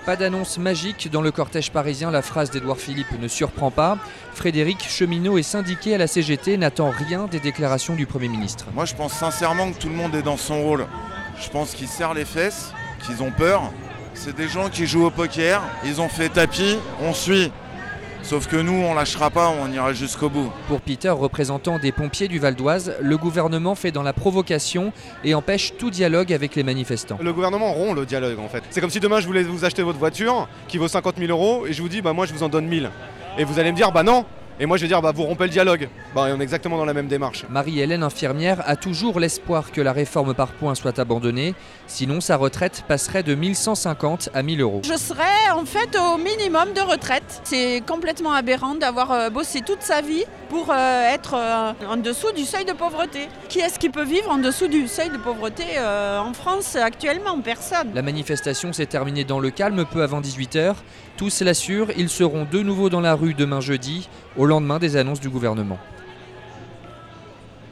Pas d'annonce magique dans le cortège parisien, la phrase d'Édouard Philippe ne surprend pas. Frédéric, cheminot et syndiqué à la CGT, n'attend rien des déclarations du Premier ministre. Moi je pense sincèrement que tout le monde est dans son rôle. Je pense qu'ils serrent les fesses, qu'ils ont peur. C'est des gens qui jouent au poker, ils ont fait tapis, on suit. Sauf que nous, on lâchera pas, on ira jusqu'au bout. Pour Peter, représentant des pompiers du Val d'Oise, le gouvernement fait dans la provocation et empêche tout dialogue avec les manifestants. Le gouvernement rompt le dialogue en fait. C'est comme si demain je voulais vous acheter votre voiture qui vaut 50 000 € et je vous dis moi je vous en donne 1000. Et vous allez me dire non. Et moi je vais dire vous rompez le dialogue. On est exactement dans la même démarche. Marie-Hélène, infirmière, a toujours l'espoir que la réforme par points soit abandonnée. Sinon sa retraite passerait de 1150 à 1000 €. Je serais en fait au minimum de retraite. C'est complètement aberrant d'avoir bossé toute sa vie pour être en dessous du seuil de pauvreté. Qui est-ce qui peut vivre en dessous du seuil de pauvreté en France actuellement? Personne. La manifestation s'est terminée dans le calme peu avant 18 h. Tous l'assurent, ils seront de nouveau dans la rue demain jeudi, au lendemain des annonces du gouvernement.